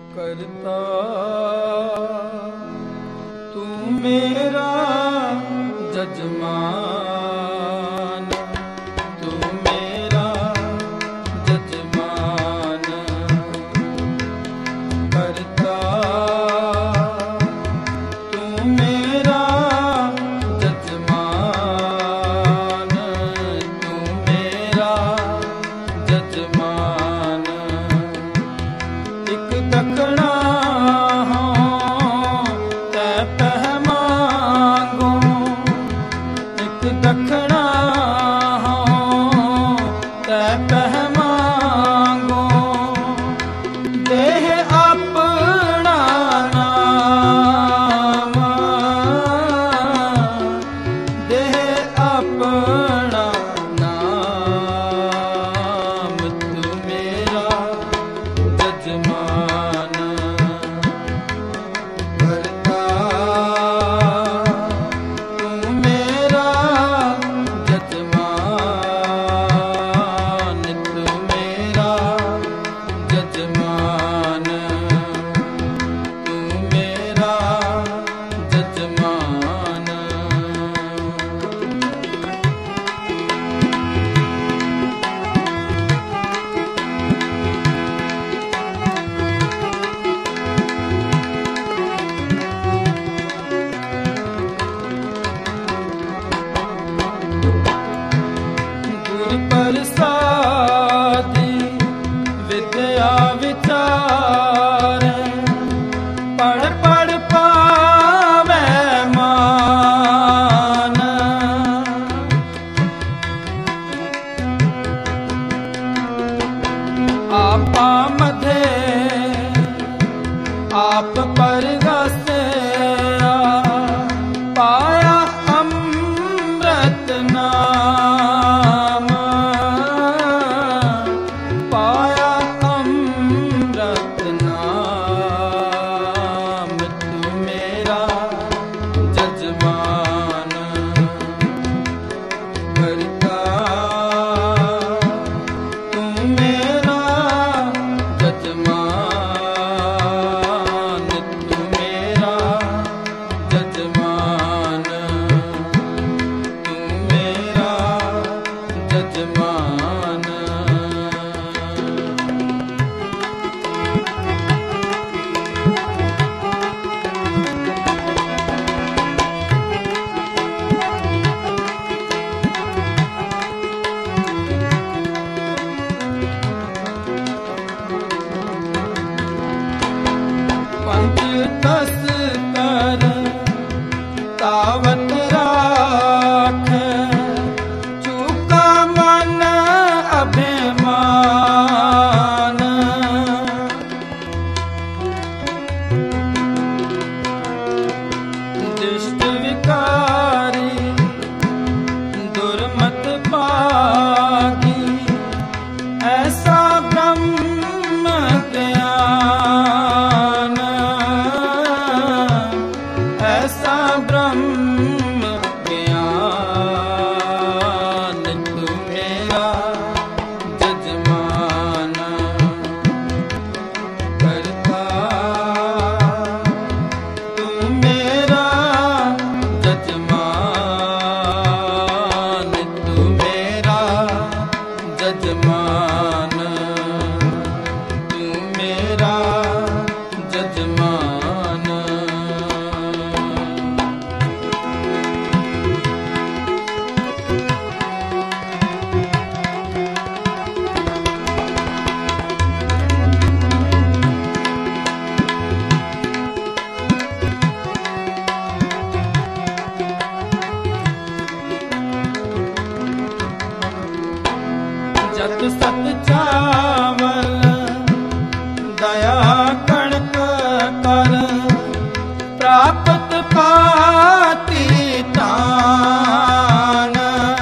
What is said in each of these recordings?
करता तू मेरा जजमान, तू मेरा जजमान। करता तू मेरा जजमान, तू मेरा जजमान। एक दखना हो तै पहमांगो, एक दखना हो तै पहमांगो। देह अपना नाम, देह अपना नाम। तू मेरा जजमान। करता तू मेरा जजमान, तू मेरा जजमान, तू मेरा जजमान। गुर प्रसादी विद्या विचार, पढ़ पढ़ पावै मान। आपा मधे आप परगसया, पाया अमृत नाम, पाया अमृत नाम। तू मेरा जजमान। करता तू मेरा जजमान, तू मेरा जजमान, तू मेरा जजमान। पंच तस्कर तावत राख, चूका मन अभिमान। दुष्ट विकारी दुर्मत पागी, ऐसा ब्रह्म ज्ञान, ऐसा ब्रह्म ज्ञान। तू मेरा जजमान। करता तू मेरा जजमान, तू मेरा जजमान, तू मेरा जजमान। जत सत चावल दया कणक कर, प्राप्त पाती तान।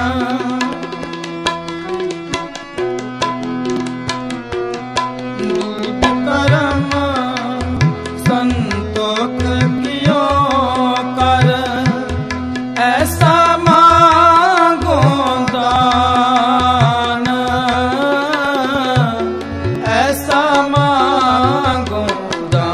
दूध करम संतोख कियो कर, ऐसा मांगो दान, ऐसा मांगो दान।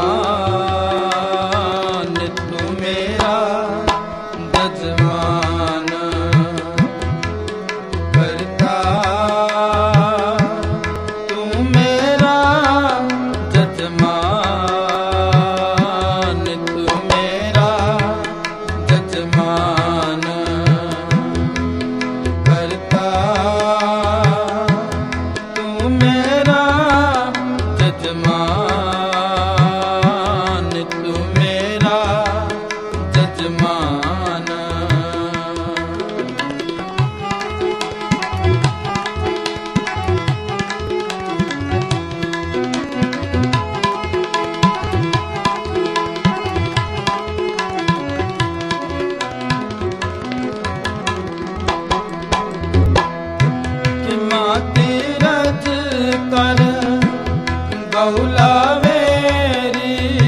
गौला मेरी।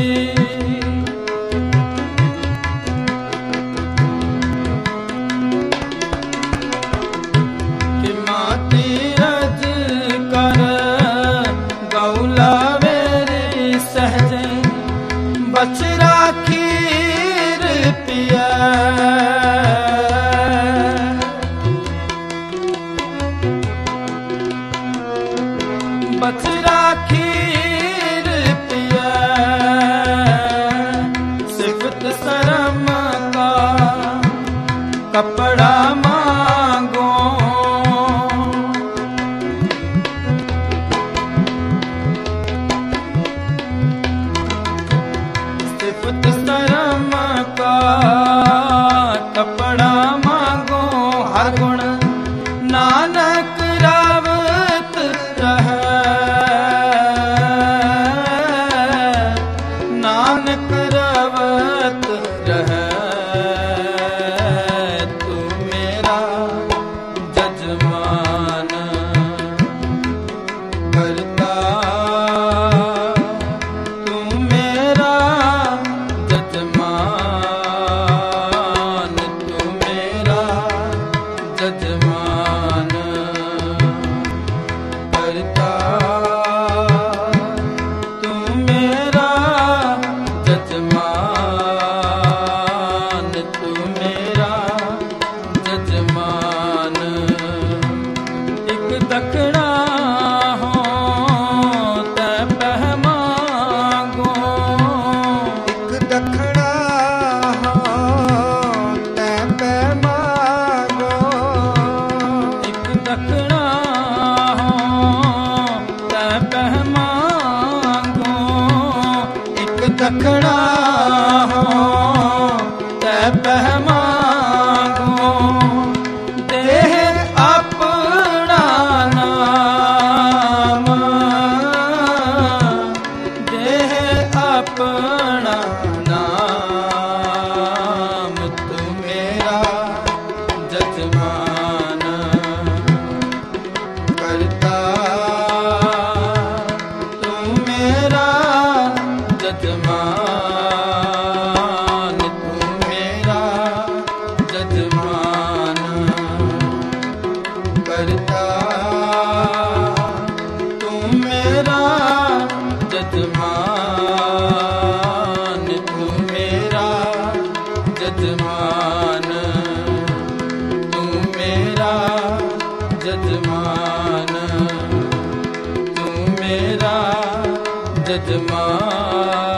कि माती रज कर गौला मेरी सहज बचरा खीर पिया। बचरा खीर पिया सिफत शर्म का कपड़ा मांगो। सिफत शर्म का कपड़ा मांगो। हर गुण नानक रावत रह। नानक रावत रह तू मेरा जजमान करता। तू मेरा जजमान, तू मेरा जजमान करता। तू मेरा जजमान, तू मेरा जजमान। एक दखना हो तै पह मांगो। एक दखना हो तै पह मांगो। एक दखना हो तै पह मांगो। एक दखना हो तै पह मांगो। देह अपना नाम, देह अपना नाम। तू मेरा जजमान करता। तू मेरा जजमान, तू मेरा जजमान करता। तू मेरा जजमान, तू मेरा जजमान। तू मेरा जजमान, तू मेरा जजमान।